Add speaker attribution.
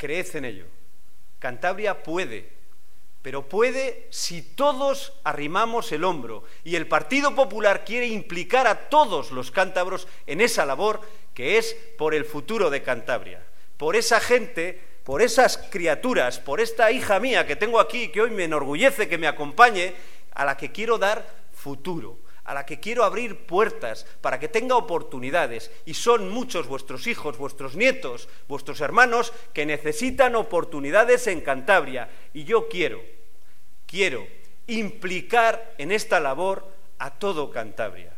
Speaker 1: creed en ello. Cantabria puede, pero puede si todos arrimamos el hombro, y el Partido Popular quiere implicar a todos los cántabros en esa labor que es por el futuro de Cantabria, por esa gente, por esas criaturas, por esta hija mía que tengo aquí, que hoy me enorgullece que me acompañe, a la que quiero dar futuro, a la que quiero abrir puertas para que tenga oportunidades, y son muchos vuestros hijos, vuestros nietos, vuestros hermanos que necesitan oportunidades en Cantabria, y yo quiero implicar en esta labor a todo Cantabria.